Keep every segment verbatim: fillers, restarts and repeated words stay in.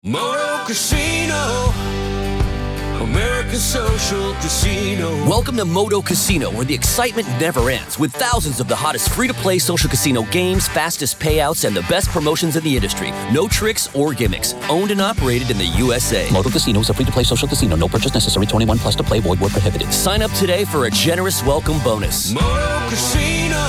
Moto Casino, American Social Casino. Welcome to Moto Casino, where the excitement never ends, with thousands of the hottest free-to-play social casino games, fastest payouts, and the best promotions in the industry. No tricks or gimmicks. Owned and operated in the U S A. Moto Casino is a free-to-play social casino. No purchase necessary. twenty-one plus to play. Void where prohibited. Sign up today for a generous welcome bonus. Moto Casino,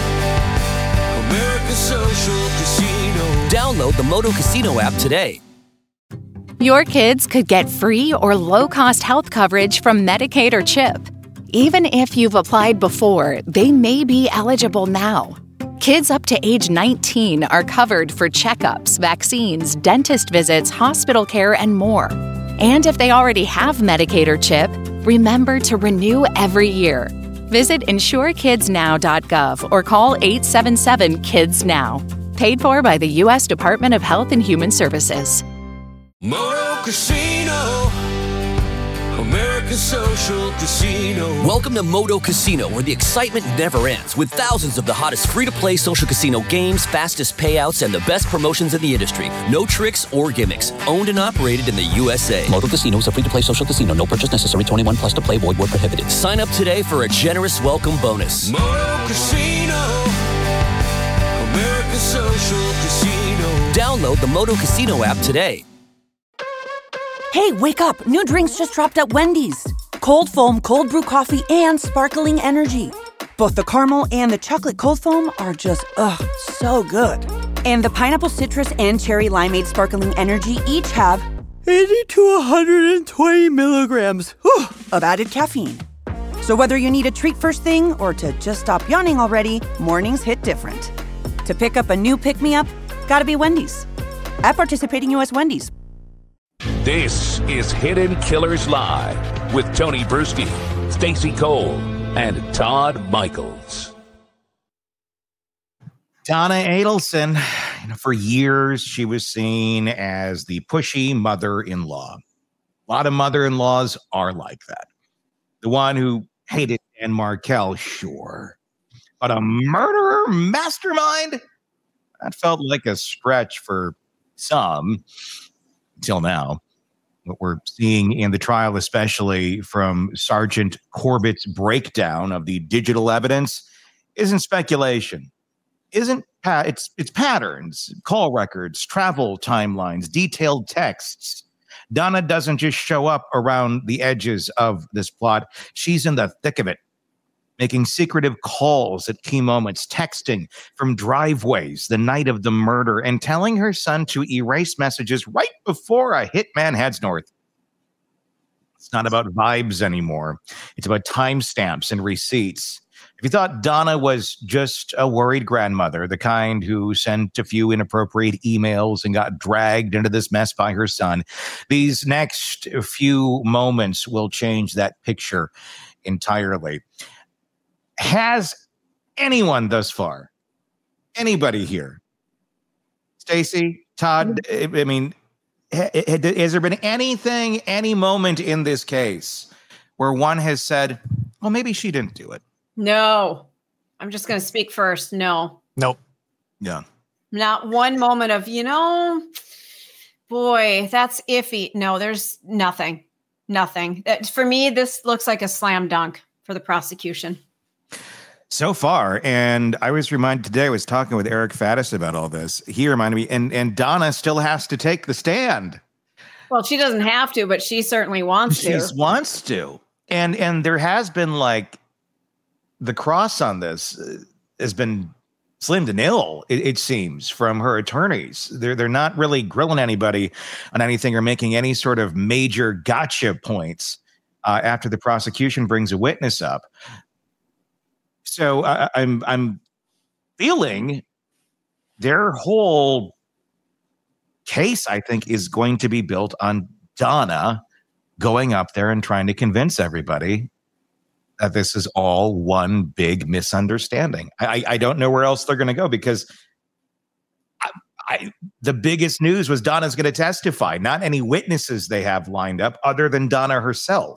American Social Casino. Download the Moto Casino app today. Your kids could get free or low-cost health coverage from Medicaid or CHIP. Even if you've applied before, they may be eligible now. Kids up to age nineteen are covered for checkups, vaccines, dentist visits, hospital care, and more. And if they already have Medicaid or CHIP, remember to renew every year. Visit insure kids now dot gov or call eight seven seven kids now. Paid for by the U S Department of Health and Human Services. Moto Casino, American Social Casino. Welcome to Moto Casino, where the excitement never ends, with thousands of the hottest free-to-play social casino games, fastest payouts, and the best promotions in the industry. No tricks or gimmicks. Owned and operated in the U S A. Moto Casino is a free-to-play social casino. No purchase necessary. twenty-one plus to play. Void where prohibited. Sign up today for a generous welcome bonus. Moto Casino, American Social Casino. Download the Moto Casino app today. Hey, wake up! New drinks just dropped at Wendy's. Cold foam, cold brew coffee, and sparkling energy. Both the caramel and the chocolate cold foam are just, ugh, so good. And the pineapple citrus and cherry limeade sparkling energy each have eighty to one hundred twenty milligrams whew, of added caffeine. So whether you need a treat first thing or to just stop yawning already, mornings hit different. To pick up a new pick-me-up, gotta be Wendy's. At participating U S Wendy's. This is Hidden Killers Live with Tony Bruschi, Stacey Cole, and Todd Michaels. Donna Adelson, you know, for years she was seen as the pushy mother-in-law. A lot of mother-in-laws are like that. The one who hated Dan Markel, sure. But a murderer mastermind? That felt like a stretch for some. Until now, what we're seeing in the trial, especially from Sergeant Corbett's breakdown of the digital evidence, isn't speculation. Isn't pa- it's it's patterns, call records, travel timelines, detailed texts. Donna doesn't just show up around the edges of this plot. She's in the thick of it, making secretive calls at key moments, texting from driveways the night of the murder, and telling her son to erase messages right before a hitman heads north. It's not about vibes anymore. It's about timestamps and receipts. If you thought Donna was just a worried grandmother, the kind who sent a few inappropriate emails and got dragged into this mess by her son, these next few moments will change that picture entirely. Has anyone thus far, anybody here, Stacey, Todd, I mean, ha, has there been anything, any moment in this case where one has said, well, maybe she didn't do it? No. I'm just going to speak first. No. Nope. Yeah. Not one moment of, you know, boy, that's iffy. No, there's nothing. Nothing. For me, this looks like a slam dunk for the prosecution. So far, and I was reminded today, I was talking with Eric Faddis about all this. He reminded me, and, and Donna still has to take the stand. Well, she doesn't have to, but she certainly wants She to. wants to. And and there has been like, the cross on this has been slim to nil, it, it seems, from her attorneys. They're, they're not really grilling anybody on anything or making any sort of major gotcha points uh, after the prosecution brings a witness up. So uh, I'm I'm feeling their whole case, I think, is going to be built on Donna going up there and trying to convince everybody that this is all one big misunderstanding. I, I don't know where else they're going to go, because I, I, the biggest news was Donna's going to testify, not any witnesses they have lined up other than Donna herself.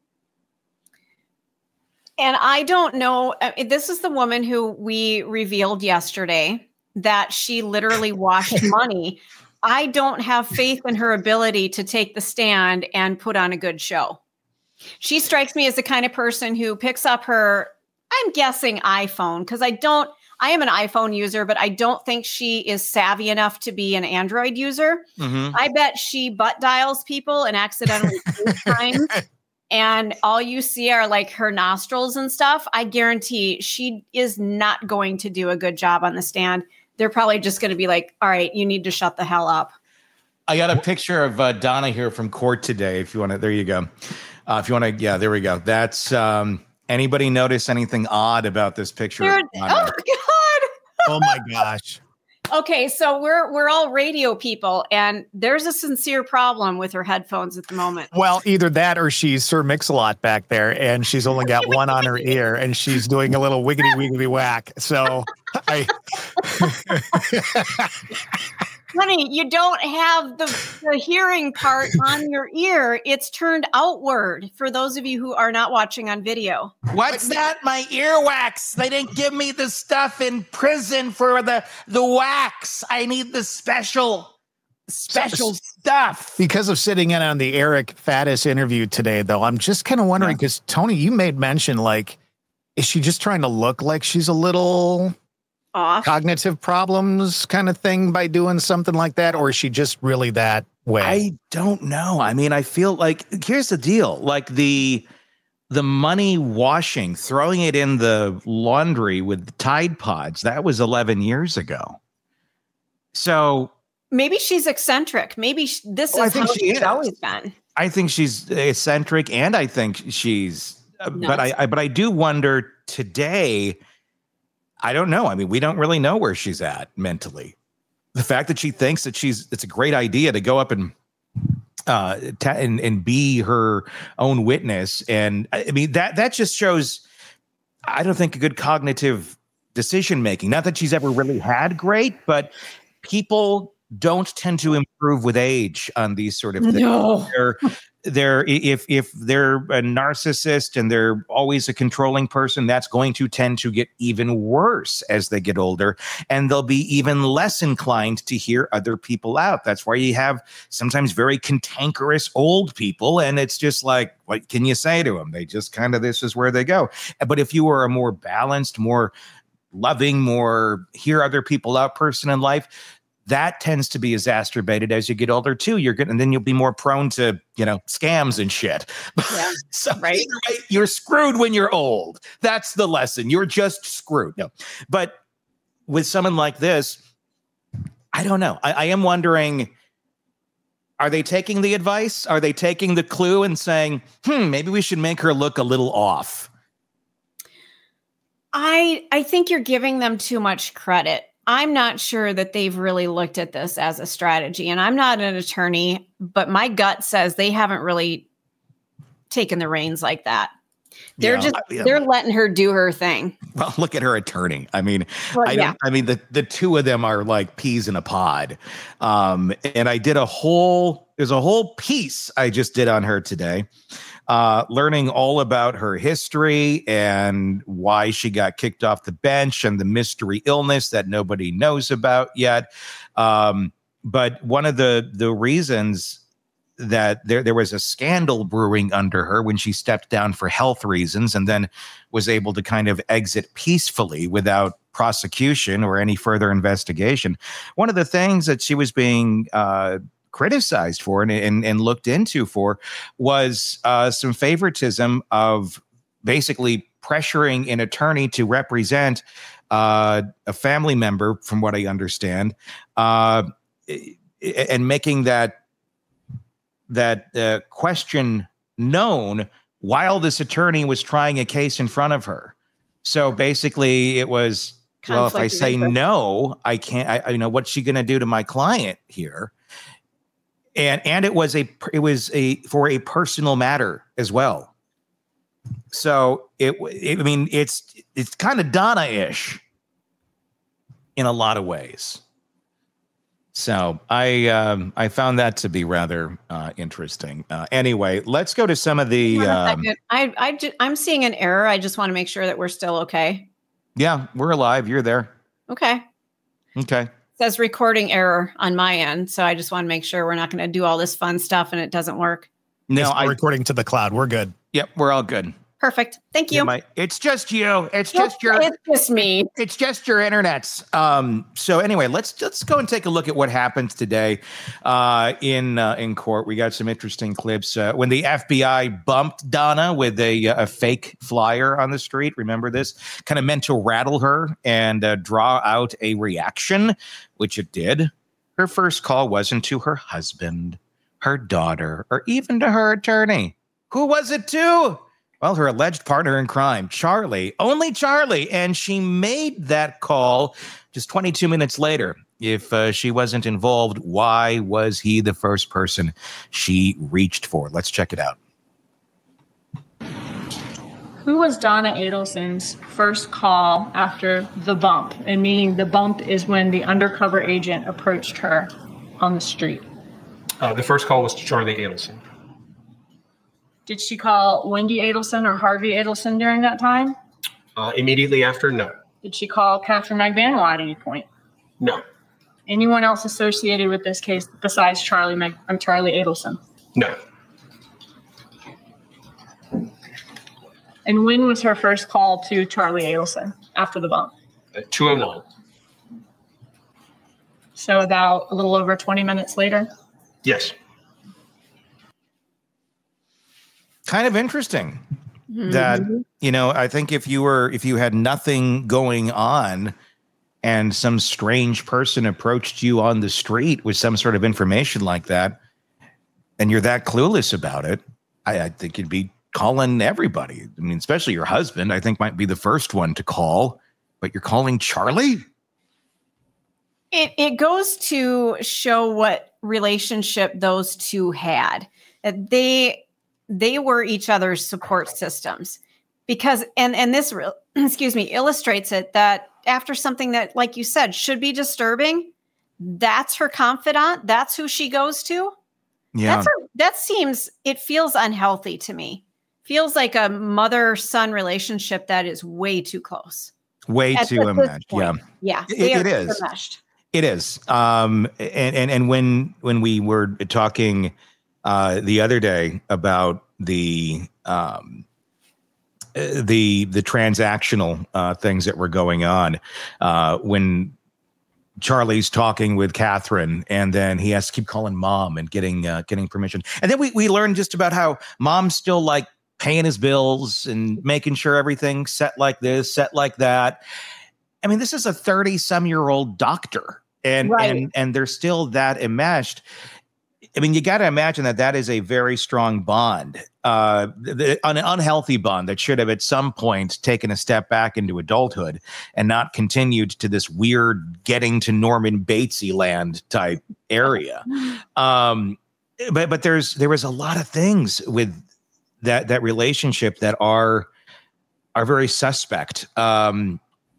And I don't know. This is the woman who we revealed yesterday that she literally washed money I don't have faith in her ability to take the stand and put on a good show. She strikes me as the kind of person who picks up her, I'm guessing iPhone, because I don't, I am an iPhone user, but I don't think she is savvy enough to be an Android user. Mm-hmm. I bet she butt dials people and accidentally times, and all you see are like her nostrils and stuff. I guarantee she is not going to do a good job on the stand. They're probably just going to be like, all right, you need to shut the hell up. I got a picture of uh, Donna here from court today. If you want to, there you go. Uh, if you want to, yeah, there we go. That's, um, anybody notice anything odd about this picture? Dude, oh God. Oh my gosh. Okay, so we're we're all radio people, and there's a sincere problem with her headphones at the moment. Well, either that or she's Sir Mix-a-Lot back there, and she's only got one on her ear, and she's doing a little wiggity wiggity whack. So, I, honey, you don't have the, the hearing part on your ear; it's turned outward. For those of you who are not watching on video, what's that? My earwax. They didn't give me the stuff in prison for the the wax. I need the special special stuff. Because of sitting in on the Eric Faddis interview today, though, I'm just kind of wondering, because yeah. Tony, you made mention, like, is she just trying to look like she's a little off, cognitive problems kind of thing by doing something like that, or is she just really that way? I don't know. I mean, I feel like, here's the deal, like the the money washing, throwing it in the laundry with Tide Pods, that was eleven years ago. So maybe she's eccentric. Maybe sh- this well, is how she she's is. always been. I think she's eccentric, and I think she's, uh, but I, I but I do wonder today. I don't know. I mean, we don't really know where she's at mentally. The fact that she thinks that she's, it's a great idea to go up and, uh, ta- and, and be her own witness. And I mean, that, that just shows, I don't think, a good cognitive decision-making. Not that she's ever really had great, but people don't tend to improve with age on these sort of things. No. They're, they're if if they're a narcissist and they're always a controlling person, that's going to tend to get even worse as they get older, and they'll be even less inclined to hear other people out. That's why you have sometimes very cantankerous old people, and it's just like, what can you say to them? They just kind of, this is where they go. But if you are a more balanced, more loving, more hear other people out person in life, that tends to be exacerbated as you get older too. You're good, and then you'll be more prone to, you know, scams and shit. Yeah, so right. Way, you're screwed when you're old. That's the lesson. You're just screwed. No, but with someone like this, I don't know. I, I am wondering: are they taking the advice? Are they taking the clue and saying, "Hmm, maybe we should make her look a little off"? I I think you're giving them too much credit. I'm not sure that they've really looked at this as a strategy, and I'm not an attorney, but my gut says they haven't really taken the reins like that. They're yeah, just, yeah. they're letting her do her thing. Well, look at her attorney. I mean, well, I, yeah. don't, I mean, the, the two of them are like peas in a pod. Um, and I did a whole, there's a whole piece I just did on her today. Uh, learning all about her history and why she got kicked off the bench and the mystery illness that nobody knows about yet. Um, but one of the the reasons that there, there was a scandal brewing under her when she stepped down for health reasons and then was able to kind of exit peacefully without prosecution or any further investigation. One of the things that she was being uh, criticized for and, and, and looked into for was uh, some favoritism of basically pressuring an attorney to represent uh, a family member, from what I understand, uh, and making that that uh, question known while this attorney was trying a case in front of her. So basically it was, well, if I say no, I can't, I, you know, what's she going to do to my client here? And and it was a it was a for a personal matter as well. So it, it I mean it's it's kind of Donna-ish in a lot of ways. So I um, I found that to be rather uh, interesting. Uh, anyway, let's go to some of the. Um, I I ju- I'm seeing an error. I just want to make sure that we're still okay. Yeah, we're alive. You're there. Okay. Okay. says recording error on my end. So I just want to make sure we're not going to do all this fun stuff and it doesn't work. No, I'm recording to the cloud. We're good. Yep, we're all good. Perfect. Thank you. Yeah, my, it's just you. It's just your. It's just me. It's just your internets. Um. So anyway, let's let's go and take a look at what happened today, uh, in uh, in court. We got some interesting clips uh, when the F B I bumped Donna with a a fake flyer on the street. Remember this? Kind of meant to rattle her and uh, draw out a reaction, which it did. Her first call wasn't to her husband, her daughter, or even to her attorney. Who was it to? Well, her alleged partner in crime, Charlie, only Charlie. And she made that call just twenty-two minutes later. If uh, she wasn't involved, why was he the first person she reached for? Let's check it out. Who was Donna Adelson's first call after the bump? And meaning the bump is when the undercover agent approached her on the street. Uh, the first call was to Charlie Adelson. Did she call Wendy Adelson or Harvey Adelson during that time? Uh, immediately after, no. Did she call Catherine McBanwell at any point? No. Anyone else associated with this case besides Charlie Mc, um, Charlie Adelson? No. And when was her first call to Charlie Adelson after the bump? At two oh nine. So about a little over twenty minutes later? Yes. Kind of interesting mm-hmm. that, you know, I think if you were, if you had nothing going on and some strange person approached you on the street with some sort of information like that, and you're that clueless about it, I, I think you'd be calling everybody. I mean, especially your husband, I think might be the first one to call, but you're calling Charlie? It it goes to show what relationship those two had. They they were each other's support systems because, and, and this, re- excuse me, illustrates it that after something that, like you said, should be disturbing, that's her confidant. That's who she goes to. Yeah. That's her, that seems, it feels unhealthy to me. Feels like a mother-son relationship that is way too close. Way At too enmeshed. Yeah. Yeah. It, it is. Enmeshed. It is. Um, and, and, and when, when we were talking uh, the other day about the, um, the, the transactional uh, things that were going on, uh, when Charlie's talking with Catherine and then he has to keep calling mom and getting, uh, getting permission. And then we, we learned just about how mom's still like paying his bills and making sure everything's set like this, set like that. I mean, this is a thirty some year old doctor and, right. and, and they're still that enmeshed. I mean, you got to imagine that that is a very strong bond, uh, the, an unhealthy bond that should have at some point taken a step back into adulthood and not continued to this weird getting to Norman Batesy land type area. Um, but but there's there was a lot of things with that that relationship that are are very suspect. Um,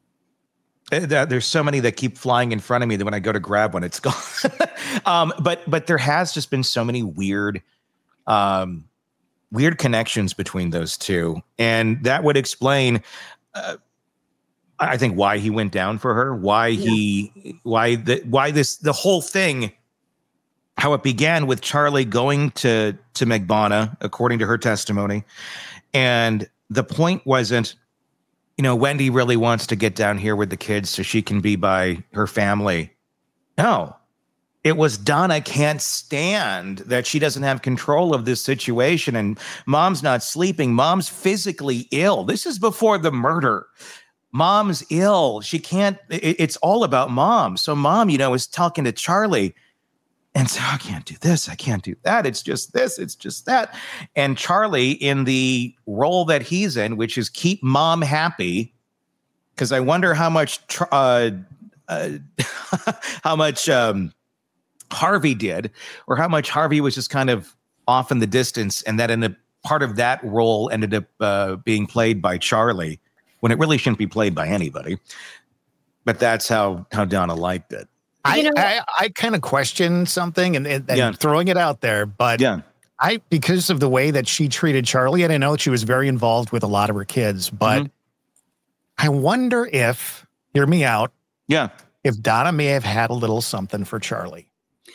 That there's so many that keep flying in front of me that when I go to grab one, it's gone. um, but but there has just been so many weird, um, weird connections between those two, and that would explain, uh, I think, why he went down for her, why yeah. he, why the, why this the whole thing, how it began with Charlie going to to McBana, according to her testimony, and the point wasn't, you know, Wendy really wants to get down here with the kids so she can be by her family. No, it was Donna can't stand that she doesn't have control of this situation and mom's not sleeping. Mom's physically ill. This is before the murder. Mom's ill. She can't, it, it's all about mom. So mom, you know, is talking to Charlie and so I can't do this. I can't do that. It's just this. It's just that. And Charlie, in the role that he's in, which is keep mom happy, because I wonder how much uh, uh, how much um, Harvey did, or how much Harvey was just kind of off in the distance, and that in a part of that role ended up uh, being played by Charlie when it really shouldn't be played by anybody. But that's how how Donna liked it. I, you know, I, I kind of question something and, and, and yeah. throwing it out there, but yeah. I, because of the way that she treated Charlie, and I know she was very involved with a lot of her kids, but mm-hmm. I wonder if, hear me out. Yeah. if Donna may have had a little something for Charlie.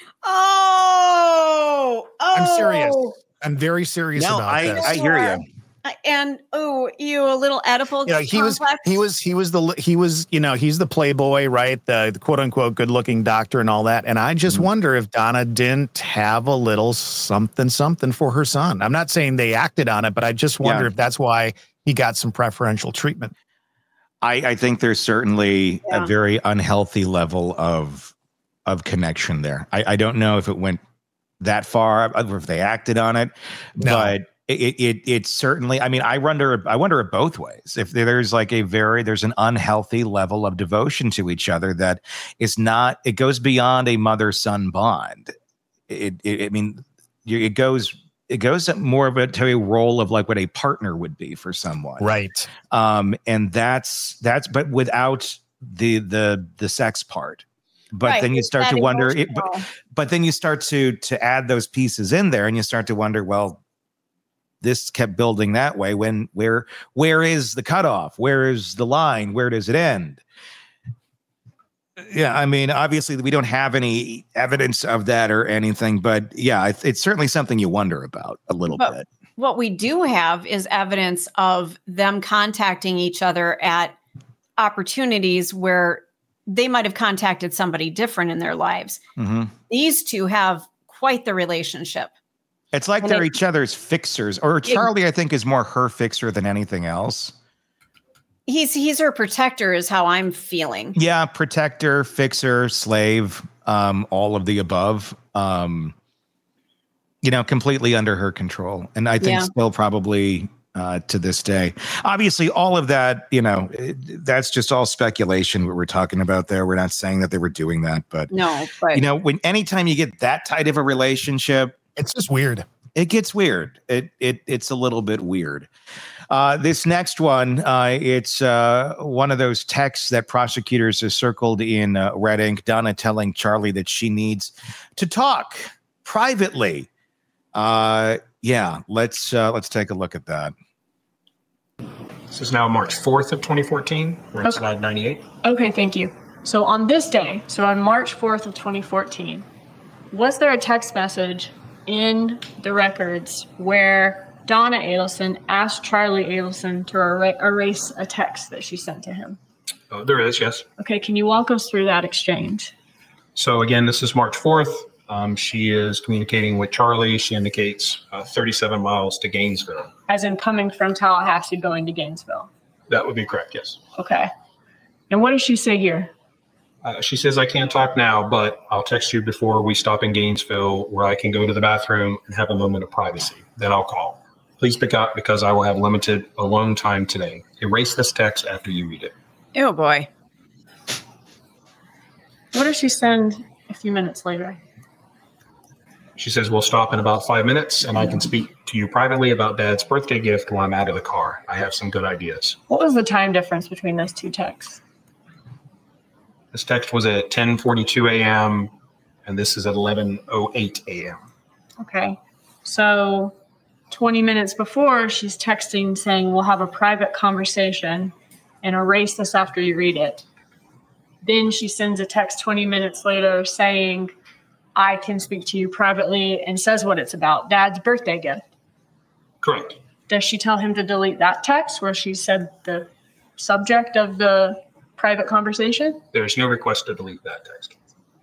Oh, oh. I'm serious. I'm very serious No, about I, this. I hear you. And oh, you a little Oedipal You know, he was complex? he was he was the he was you know he's the playboy, right? The, the quote unquote good looking doctor and all that. And I just mm-hmm. wonder if Donna didn't have a little something something for her son. I'm not saying they acted on it, but I just wonder Yeah. if that's why he got some preferential treatment. I, I think there's certainly Yeah. a very unhealthy level of of connection there. I, I don't know if it went that far or if they acted on it, No. but it, it it certainly. I mean, I wonder. I wonder it both ways. If there's like a very there's an unhealthy level of devotion to each other that is not. It goes beyond a mother son bond. It, it I mean, it goes. It goes more of a to a role of like what a partner would be for someone, Right. Um, and that's that's but without the the the sex part. But Right, then you it's start that to wonder. It, emotional. but, but then you start to to add those pieces in there, and you start to wonder. Well, this kept building that way. When where where is the cutoff? Where is the line? Where does it end? Yeah, I mean, obviously we don't have any evidence of that or anything, but yeah, it's, it's certainly something you wonder about a little But bit. what we do have is evidence of them contacting each other at opportunities where they might have contacted somebody different in their lives. Mm-hmm. These two have quite the relationship. It's like And they're it- each other's fixers, or Charlie, I think, is more her fixer than anything else. He's he's her protector, is how I'm feeling. Yeah, protector, fixer, slave, um, all of the above. Um, you know, completely under her control, and I think Yeah. still probably uh, to this day. Obviously, all of that, you know, it, that's just all speculation. What we're talking about there, we're not saying that they were doing that, but No, but you know, when anytime you get that tight of a relationship, It's just weird. it gets weird. It it it's a little bit weird. Uh, this next one, uh, it's uh, one of those texts that prosecutors have circled in uh, red ink. Donna telling Charlie that she needs to talk privately. Uh, yeah, let's uh, let's take a look at that. This is now March fourth of twenty fourteen. We're at Okay. slide ninety-eight. Okay, thank you. So on this day, so on March fourth of twenty fourteen, was there a text message in the records where Donna Adelson asked Charlie Adelson to er- erase a text that she sent to him? Oh, there is, yes. Okay, can you walk us through that exchange? So again, this is March fourth. Um, she is communicating with Charlie. She indicates uh, thirty-seven miles to Gainesville. As in coming from Tallahassee going to Gainesville. That would be correct, yes. Okay. And what does she say here? Uh, she says, I can't talk now, but I'll text you before we stop in Gainesville where I can go to the bathroom and have a moment of privacy. Then I'll call. Please pick up because I will have limited alone time today. Erase this text after you read it. oh boy. What does she send a few minutes later? She says, we'll stop in about five minutes and I can speak to you privately about Dad's birthday gift while I'm out of the car. I have some good ideas. What was the time difference between those two texts? This text was at ten forty-two a.m. and this is at eleven oh eight a.m. Okay. So twenty minutes before, she's texting saying, we'll have a private conversation and erase this after you read it. Then she sends a text twenty minutes later saying, I can speak to you privately, and says what it's about, Dad's birthday gift. Correct. Does she tell him to delete that text where she said the subject of the private conversation? There's no request to delete that text.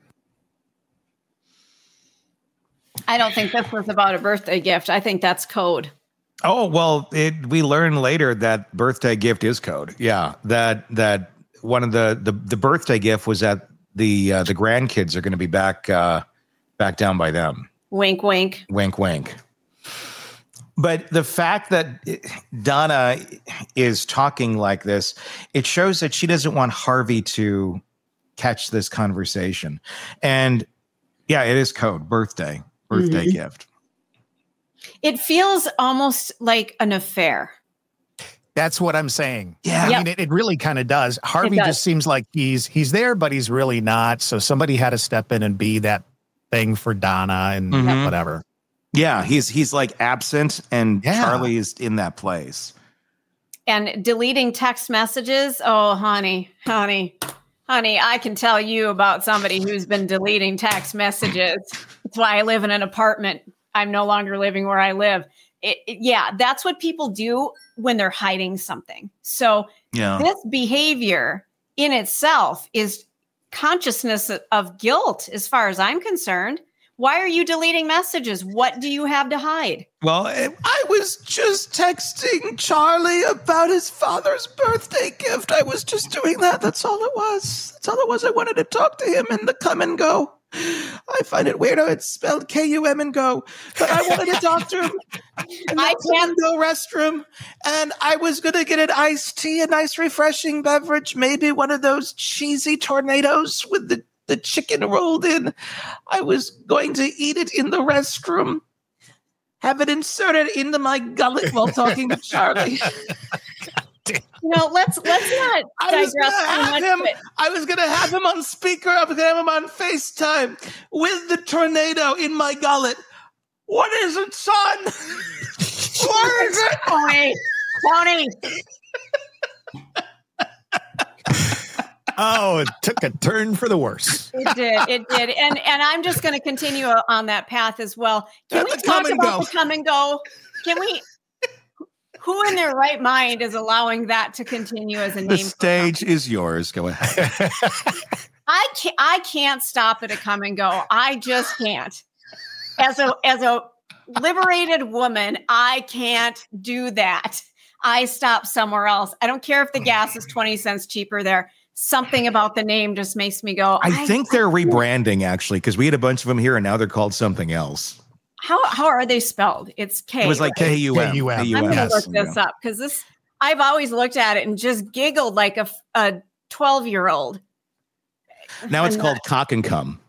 I don't think this was about a birthday gift. I think that's code. Oh, well, it, we learn later that birthday gift is code. Yeah, that that one of the the, the birthday gift was that the uh, the grandkids are going to be back uh, back down by them. Wink, wink. Wink, wink. But the fact that Donna is talking like this, it shows that she doesn't want Harvey to catch this conversation. And yeah, it is code, birthday, birthday Mhm. gift. It feels almost like an affair. That's what I'm saying. Yeah. I Yep. mean, it, it really kind of does. Harvey does. just seems like he's he's there, but he's really not. So somebody had to step in and be that thing for Donna and Mhm. whatever. Yeah, he's he's like absent, and Yeah. Charlie is in that place. And deleting text messages. Oh, honey, honey, Honey, I can tell you about somebody who's been deleting text messages. That's why I live in an apartment. I'm no longer living where I live. It, it, yeah, that's what people do when they're hiding something. So yeah. This behavior in itself is consciousness of guilt, as far as I'm concerned. Why are you deleting messages? What do you have to hide? Well, I was just texting Charlie about his father's birthday gift. I was just doing that. That's all it was. That's all it was. I wanted to talk to him in the come and go. I find it weird how it's spelled K U M and go, but I wanted to talk to him in the come and go restroom, and I was going to get an iced tea, a nice refreshing beverage, maybe one of those cheesy tornadoes with the The chicken rolled in. I was going to eat it in the restroom, have it inserted into my gullet while talking to Charlie. No, let's let's not digress too much. Him, I was going to have him on speaker. I was going to have him on FaceTime with the tornado in my gullet. What is it, son? What is it? Tony, Tony. Oh, it took a turn for the worse. It did. It did. And and I'm just going to continue on that path as well. Can we talk about the come and go? Can we? Who in their right mind is allowing that to continue as a name? The stage is yours. Go ahead. I can't. I can't stop at a come and go. I just can't. As a as a liberated woman, I can't do that. I stop somewhere else. I don't care if the gas is twenty cents cheaper there. Something about the name just makes me go. I, I think they're rebranding actually, because we had a bunch of them here and now they're called something else. How how are they spelled? It's K. It was like K U M. I'm going to look this up because this. I've always looked at it and just giggled like a a twelve year old. Now it's called Cock and Cum.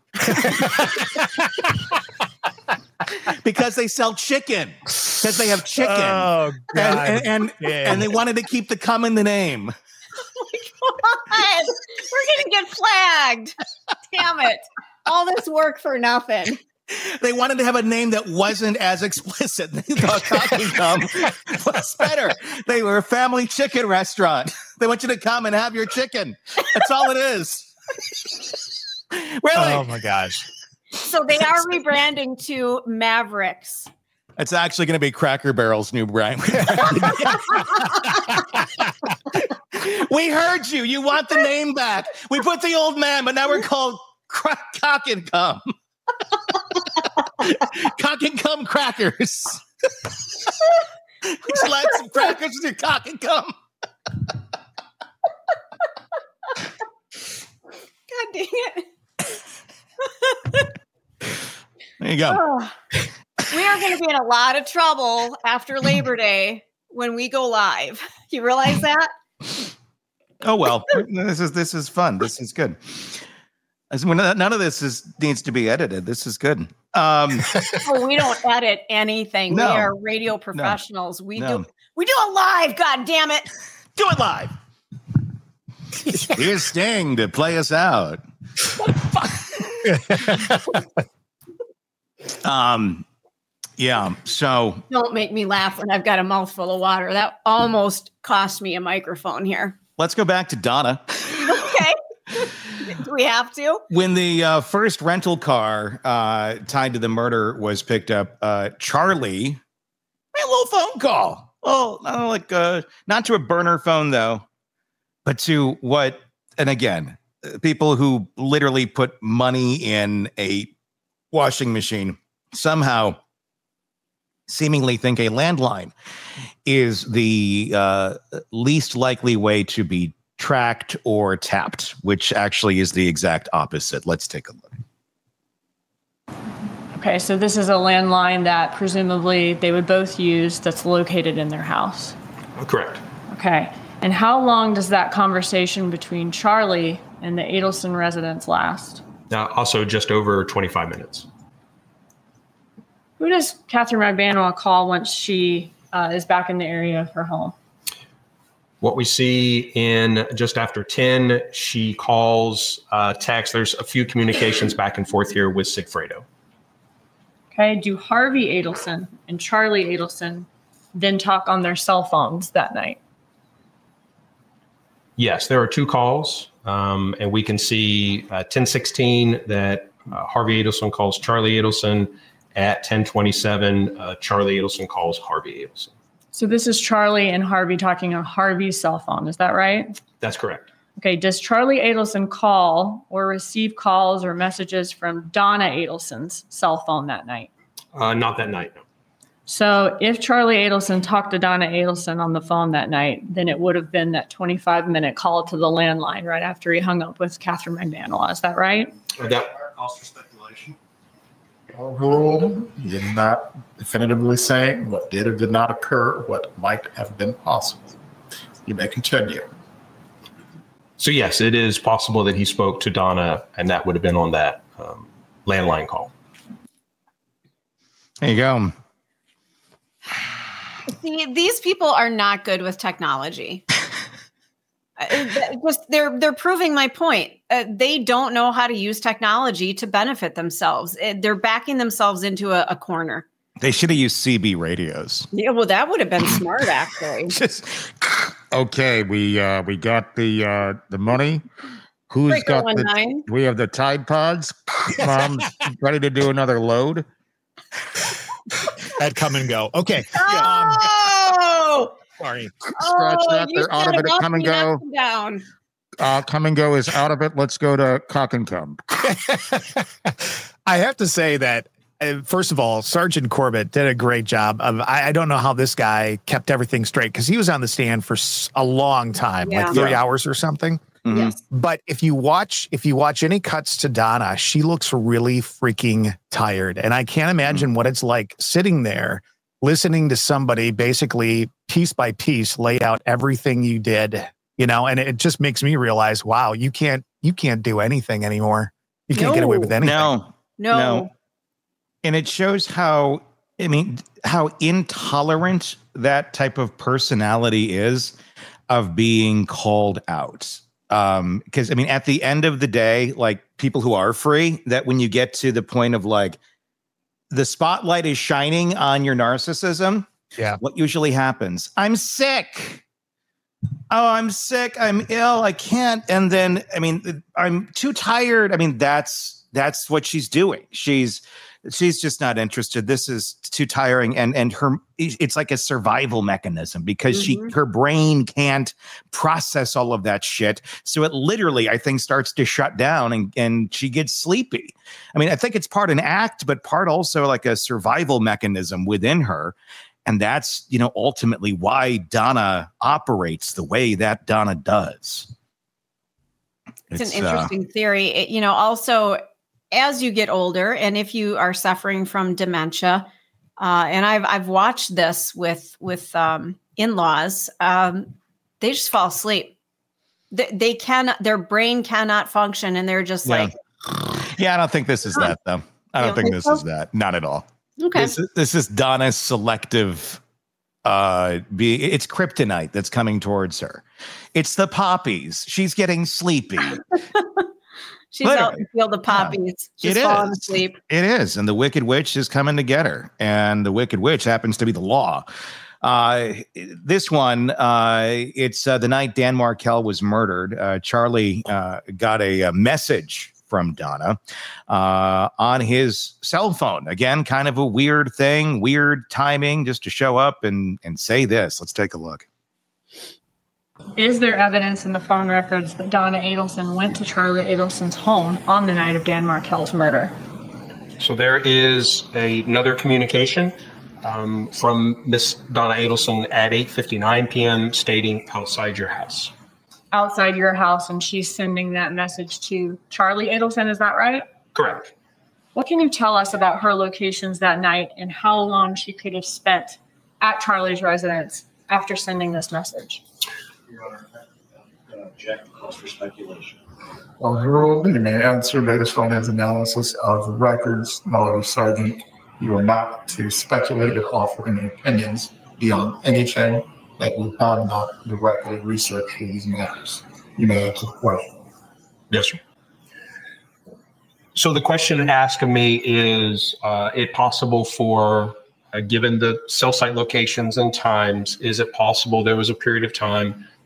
Because they sell chicken. Because they have chicken. Oh God! And and, and, and they wanted to keep the cum in the name. Oh my God. We're gonna get flagged. Damn it. All this work for nothing. They wanted to have a name that wasn't as explicit. They thought Cock and Cum was better. They were a family chicken restaurant. They want you to come and have your chicken. That's all it is. Really? Oh my gosh. So they are rebranding to Mavericks. It's actually going to be Cracker Barrel's new brand. We heard you. You want the name back. We put the old man, but now we're called cra- Cock and Cum. Cock and Cum crackers. Would you like some crackers with your cock and cum? God dang it. There you go. Oh, we are going to be in a lot of trouble after Labor Day when we go live. You realize that? Oh, well, this is this is fun. This is good. As when none of this is needs to be edited. This is good. Um, oh, we don't edit anything. No, we are radio professionals. No, we no. do we do it live. God damn it! Do it live. Here's Sting to play us out. um, yeah. So don't make me laugh when I've got a mouthful of water. That almost cost me a microphone here. Let's go back to Donna. Okay. Do we have to? When the uh, first rental car uh, tied to the murder was picked up, uh, Charlie made a little phone call. Oh, not like uh, not to a burner phone though, but to what? And again, people who literally put money in a washing machine somehow seemingly think a landline is the uh, least likely way to be tracked or tapped, which actually is the exact opposite. Let's take a look. Okay, so this is a landline that presumably they would both use that's located in their house. Correct. Okay, and how long does that conversation between Charlie and the Adelson residents last? Uh, also just over twenty-five minutes. Who does Catherine Ragbanoa call once she uh, is back in the area of her home? What we see in just after ten, she calls, uh, text. There's a few communications back and forth here with Sigfredo. Okay. Do Harvey Adelson and Charlie Adelson then talk on their cell phones that night? Yes, there are two calls. Um, and we can see uh, ten sixteen that uh, Harvey Adelson calls Charlie Adelson. At ten twenty-seven, uh, Charlie Adelson calls Harvey Adelson. So this is Charlie and Harvey talking on Harvey's cell phone. Is that right? That's correct. Okay. Does Charlie Adelson call or receive calls or messages from Donna Adelson's cell phone that night? Uh, not that night, no. So if Charlie Adelson talked to Donna Adelson on the phone that night, then it would have been that twenty-five minute call to the landline right after he hung up with Catherine McManula. Is that right? Uh, that, also speculation. Rule did not definitively say what did or did not occur, what might have been possible. You may continue. So yes, it is possible that he spoke to Donna, and that would have been on that um, landline call. There you go. See, these people are not good with technology. Just they're they're proving my point. Uh, they don't know how to use technology to benefit themselves. Uh, They're backing themselves into a, a corner. They should have used C B radios. Yeah, well, that would have been smart, actually. Just okay. We uh, we got the uh, the money. Who's Breaker got one the? nine. We have the Tide Pods. Mom's ready to do another load. At Come and Go. Okay. Oh. Sorry. Scratch Oh, that. you They're out of set it. him up Come and and go. knocked him down. Uh, come and go is out of it. Let's go to cock and come. I have to say that, uh, first of all, Sergeant Corbett did a great job. Of, I, I don't know how this guy kept everything straight because he was on the stand for s- a long time, Yeah. like three Yeah. hours or something. Mhm. Yes. But if you watch, if you watch any cuts to Donna, she looks really freaking tired, and I can't imagine what it's like sitting there listening to somebody basically piece by piece lay out everything you did. You know, and it just makes me realize, wow, you can't, you can't do anything anymore. You can't get away with anything. No, No. no. And it shows how, I mean, how intolerant that type of personality is of being called out. Um, because I mean, at the end of the day, like people who are free, that when you get to the point of like the spotlight is shining on your narcissism, Yeah. what usually happens? I'm sick. Oh, I'm sick. I'm ill. I can't. And then, I mean, I'm too tired. I mean, that's that's what she's doing. She's she's just not interested. This is too tiring. And and her, it's like a survival mechanism because Mhm. she her brain can't process all of that shit. So it literally, I think, starts to shut down and and she gets sleepy. I mean, I think it's part an act, but part also like a survival mechanism within her. And that's, you know, ultimately why Donna operates the way that Donna does. It's, It's, an uh, interesting theory. It- you know, also, as you get older, and if you are suffering from dementia, uh, and I've I've watched this with with um, in-laws, um, they just fall asleep. They, they cannot, their brain cannot function, and they're just Yeah. like, Yeah, I don't think this is that, though. I You don't don't think think this so? is that. Not at all. okay, This is, this is Donna's selective. Uh, be it's kryptonite that's coming towards her. It's the poppies. She's getting sleepy. she's out literally. to feel the poppies. She's It falling is. asleep. It is, and the Wicked Witch is coming to get her, and the Wicked Witch happens to be the law. Uh, this one, uh, it's uh, the night Dan Markel was murdered. Uh, Charlie uh, got a, a message from Donna uh, on his cell phone. Again, kind of a weird thing, weird timing, just to show up and and say this. Let's take a look. Is there evidence in the phone records that Donna Adelson went to Charlie Adelson's home on the night of Dan Markel's murder? So there is a, another communication um, from Miss Donna Adelson at eight fifty-nine p.m. stating outside your house. Outside your house, and she's sending that message to Charlie Adelson, is that right? Correct. What can you tell us about her locations that night and how long she could have spent at Charlie's residence after sending this message? Your Honor, uh, Jack calls for speculation. Well, the rule, you may answer based on his analysis of the records. No, Sergeant, you are not to speculate or offer any opinions beyond anything that you have not directly researched these matters. You may answer the question. Yes, sir. So the question asked of me is, uh, it possible for, uh, given the cell site locations and times, is it possible there was a period of time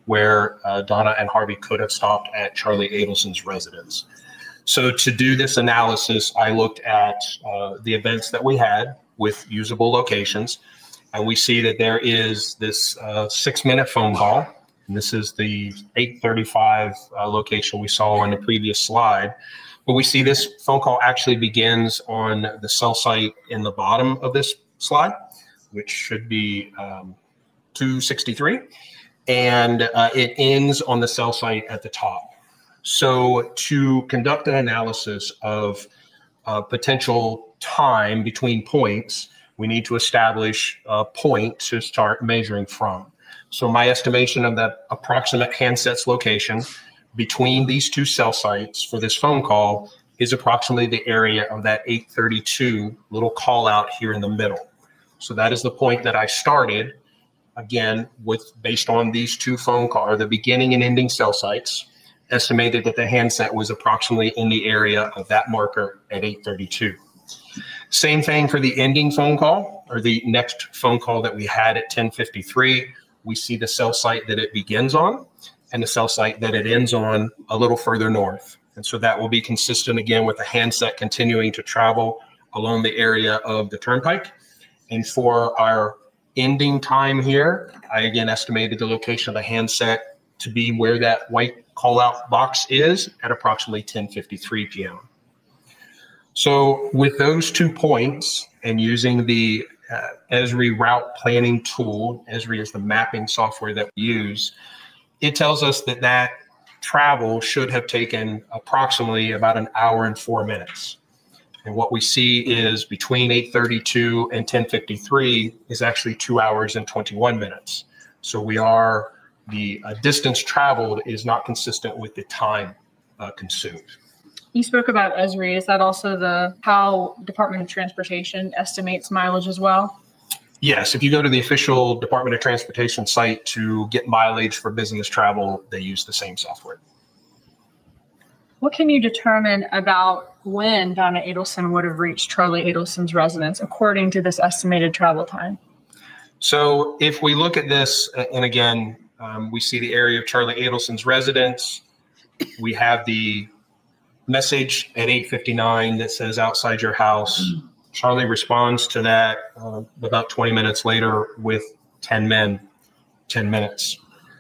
where uh, Donna and Harvey could have stopped at Charlie Adelson's residence. So to do this analysis, I looked at uh, the events that we had with usable locations, and we see that there is this uh, six-minute phone call. And this is the eight thirty-five uh, location we saw on the previous slide. But we see this phone call actually begins on the cell site in the bottom of this slide, which should be um, two sixty-three. And uh, it ends on the cell site at the top. So to conduct an analysis of uh, potential time between points, we need to establish a point to start measuring from. So my estimation of that approximate handset's location between these two cell sites for this phone call is approximately the area of that eight thirty-two little call out here in the middle. So that is the point that I started, again, with based on these two phone calls, the beginning and ending cell sites, estimated that the handset was approximately in the area of that marker at eight thirty-two. Same thing for the ending phone call, or the next phone call that we had at ten fifty-three. We see the cell site that it begins on and the cell site that it ends on a little further north. And so that will be consistent again with the handset continuing to travel along the area of the turnpike. And for our ending time here, I again estimated the location of the handset to be where that white call out box is at approximately ten fifty-three p.m. So with those two points and using the uh, Esri route planning tool, Esri is the mapping software that we use, it tells us that that travel should have taken approximately about an hour and four minutes. And what we see is between eight thirty-two and ten fifty-three is actually two hours and twenty-one minutes. So we are, the uh, distance traveled is not consistent with the time uh, consumed. You spoke about Esri. Is that also the how Department of Transportation estimates mileage as well? Yes. If you go to the official Department of Transportation site to get mileage for business travel, they use the same software. What can you determine about when Donna Adelson would have reached Charlie Adelson's residence according to this estimated travel time? So if we look at this, and again, um, we see the area of Charlie Adelson's residence. We have the message at eight fifty-nine that says outside your house. Charlie responds to that uh, about twenty minutes later with ten men, ten minutes.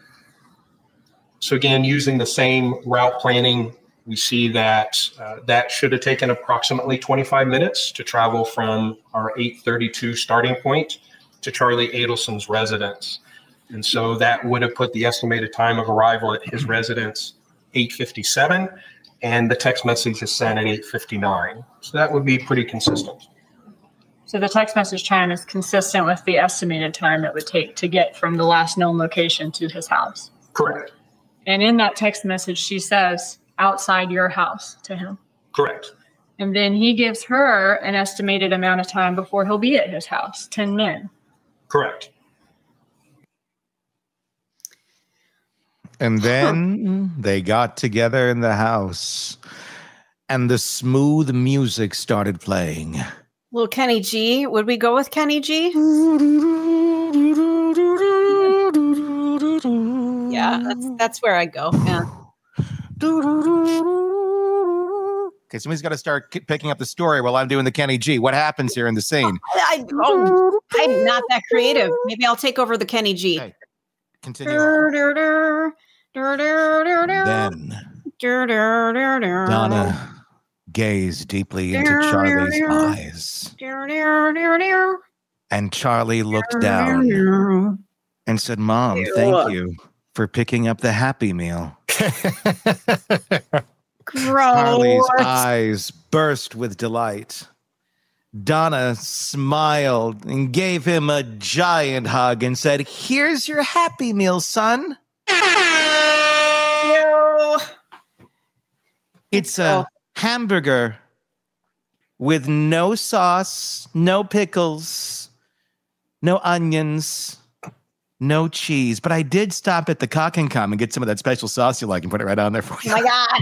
So again, using the same route planning, we see that uh, that should have taken approximately twenty-five minutes to travel from our eight thirty-two starting point to Charlie Adelson's residence. And so that would have put the estimated time of arrival at his residence eight fifty-seven, and the text message is sent at eight fifty-nine. So that would be pretty consistent. So the text message time is consistent with the estimated time it would take to get from the last known location to his house. Correct. And in that text message, she says, outside your house to him. Correct. And then he gives her an estimated amount of time before he'll be at his house, ten men. Correct. And then they got together in the house and the smooth music started playing. Little Kenny G. Would we go with Kenny G? Yeah, that's that's where I go. Yeah. Okay, somebody's got to start k- picking up the story while I'm doing the Kenny G. What happens here in the scene? I, oh, I'm not that creative. Maybe I'll take over the Kenny G. Okay. Continue. Then Donna gazed deeply into Charlie's eyes. And Charlie looked down and said, Mom, thank you for picking up the Happy Meal. Gross. Charlie's eyes burst with delight. Donna smiled and gave him a giant hug and said, here's your Happy Meal, son. Ew. It's a hamburger with no sauce, no pickles, no onions, no cheese. But I did stop at the Cock and Come and get some of that special sauce you like and put it right on there for you. Oh my God.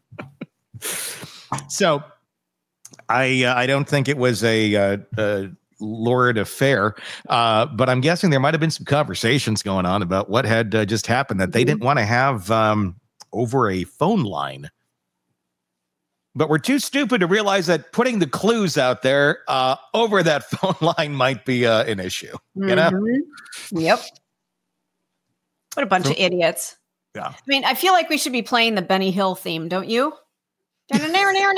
So I uh, I don't think it was a, uh, uh, lurid affair. Uh, but I'm guessing there might have been some conversations going on about what had uh, just happened that they didn't want to have um, over a phone line. But we're too stupid to realize that putting the clues out there uh, over that phone line might be uh, an issue. Mm-hmm. You know? Yep. What a bunch so, of idiots. Yeah. I mean, I feel like we should be playing the Benny Hill theme, don't you? Yeah.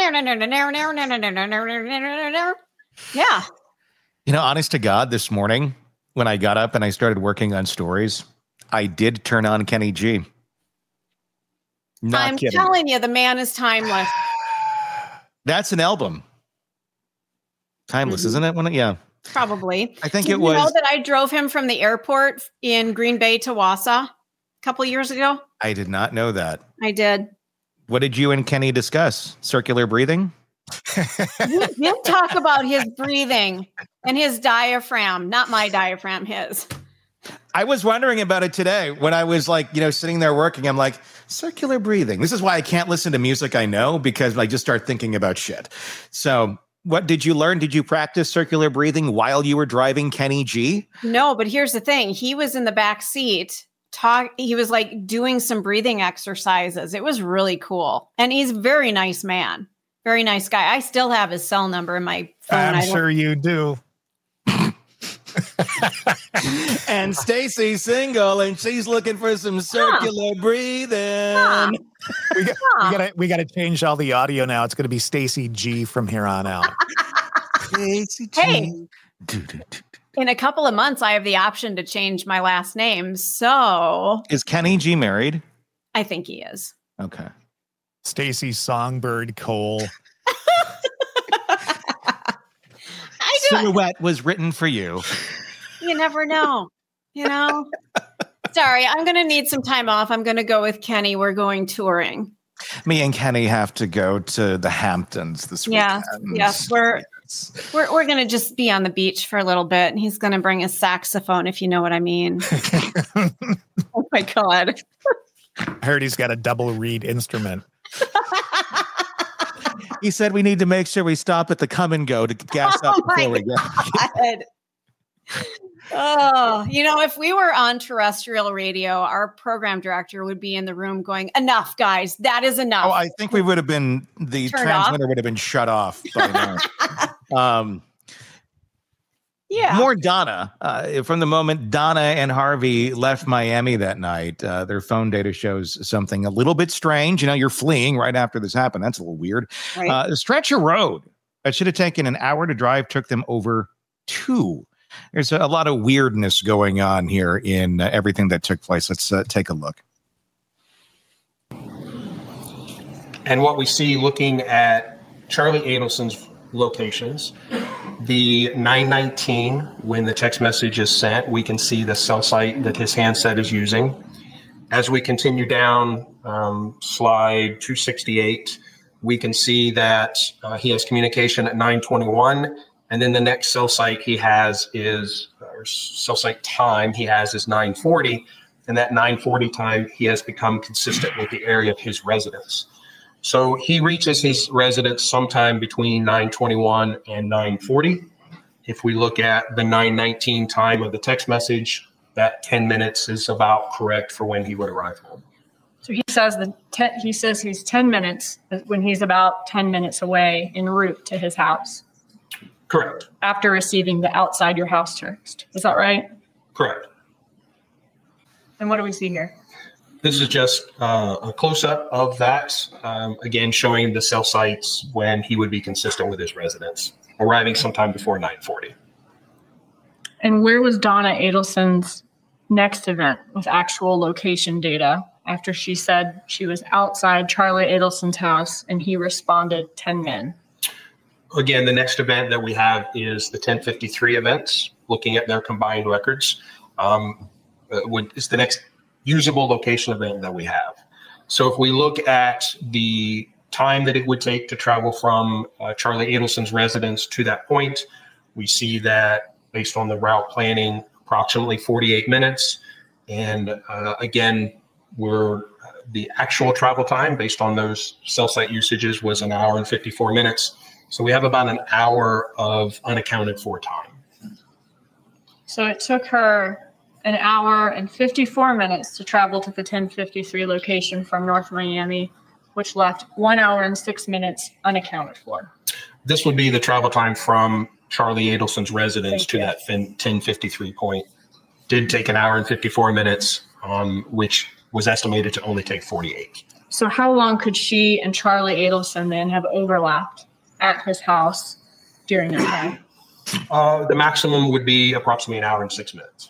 You know, honest to God, this morning when I got up and I started working on stories, I did turn on Kenny G. Not I'm kidding. telling you, the man is timeless. That's an album. Timeless, mm-hmm. isn't it? When it, yeah. Probably. I think Did it you was. know that I drove him from the airport in Green Bay to Wausau a couple years ago? I did not know that. I did. What did you and Kenny discuss? Circular breathing? you, you talk about his breathing and his diaphragm, not my diaphragm, his. I was wondering about it today when I was like, you know, sitting there working. I'm like, circular breathing. This is why I can't listen to music I know, because I just start thinking about shit. So what did you learn? Did you practice circular breathing while you were driving Kenny G? No, but here's the thing. He was in the back seat. Talk. He was like doing some breathing exercises. It was really cool. And he's a very nice man. Very nice guy. I still have his cell number in my phone. I'm sure you do. And Stacy's single and she's looking for some circular huh. breathing. Huh. We, got, huh. we gotta we gotta change all the audio now. It's gonna be Stacy G from here on out. Stacy G. Hey, in a couple of months, I have the option to change my last name. So is Kenny G married? I think he is. Okay. Stacy Songbird Cole. Silhouette was written for you. You never know, you know? Sorry, I'm going to need some time off. I'm going to go with Kenny. We're going touring. Me and Kenny have to go to the Hamptons this yeah, weekend. Yes, we're we're we're going to just be on the beach for a little bit, and he's going to bring a saxophone, if you know what I mean. Oh my God. I heard he's got a double reed instrument. He said we need to make sure we stop at the Come and Go to gas oh up before we go. Oh, you know, if we were on terrestrial radio, our program director would be in the room going, enough, guys. That is enough. Oh, I think we would have been, the Turn transmitter off. would have been shut off by now. um, yeah. More Donna. Uh, from the moment Donna and Harvey left Miami that night, uh, their phone data shows something a little bit strange. You know, you're fleeing right after this happened. That's a little weird. Right. Uh, the stretch of road that should have taken an hour to drive took them over two. There's a, a lot of weirdness going on here in uh, everything that took place. Let's uh, take a look. And what we see looking at Charlie Adelson's locations, the nine nineteen, when the text message is sent, we can see the cell site that his handset is using. As we continue down um, slide two sixty-eight, we can see that uh, he has communication at nine twenty-one, and then the next cell site he has is, or cell site time he has is nine forty, and that nine forty time he has become consistent with the area of his residence. So he reaches his residence sometime between nine twenty-one and nine forty. If we look at the nine nineteen time of the text message, that ten minutes is about correct for when he would arrive home. So he says the te- he says he's ten minutes when he's about ten minutes away en route to his house. Correct. After receiving the outside your house text. Is that right? Correct. And what do we see here? This is just uh, a close-up of that, um, again, showing the cell sites when he would be consistent with his residence, arriving sometime before nine forty. And where was Donna Adelson's next event with actual location data after she said she was outside Charlie Adelson's house and he responded ten men? Again, the next event that we have is the ten fifty-three events, looking at their combined records. Um, would, is the next usable location event that we have. So if we look at the time that it would take to travel from uh, Charlie Adelson's residence to that point, we see that based on the route planning, approximately forty-eight minutes. And uh, again, we're the actual travel time based on those cell site usages was an hour and fifty-four minutes. So we have about an hour of unaccounted for time. So it took her an hour and fifty-four minutes to travel to the ten fifty-three location from North Miami, which left one hour and six minutes unaccounted for. This would be the travel time from Charlie Adelson's residence Thank to you. that ten fifty-three point. Did take an hour and fifty-four minutes, um, which was estimated to only take forty-eight. So how long could she and Charlie Adelson then have overlapped at his house during that time? Uh, the maximum would be approximately an hour and six minutes.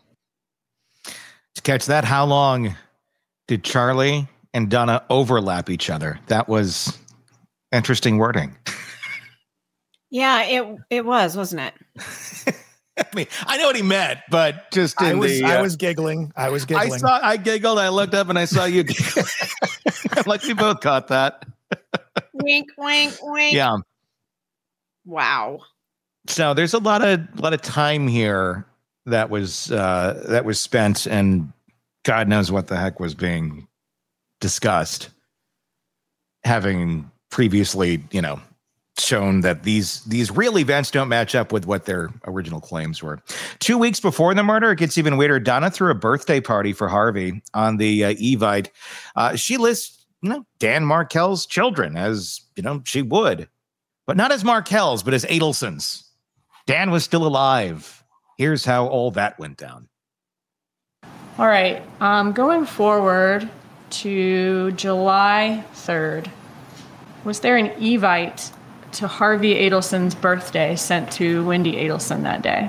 To catch that, how long did Charlie and Donna overlap each other? That was interesting wording. Yeah, it it was, wasn't it? I mean, I know what he meant, but just in I was the, I uh, was giggling. I was giggling. I saw. I giggled. I looked up and I saw you. Like we both caught that. Wink, wink, wink. Yeah. Wow. So there's a lot of a lot of time here that was uh, that was spent, and God knows what the heck was being discussed. Having previously, you know, shown that these these real events don't match up with what their original claims were. Two weeks before the murder, it gets even weirder. Donna threw a birthday party for Harvey on the uh, Evite. Uh, she lists, you know, Dan Markel's children as, you know, she would, but not as Markel's, but as Adelson's. Dan was still alive. Here's how all that went down. All right. Um, going forward to July third, was there an Evite to Harvey Adelson's birthday sent to Wendy Adelson that day?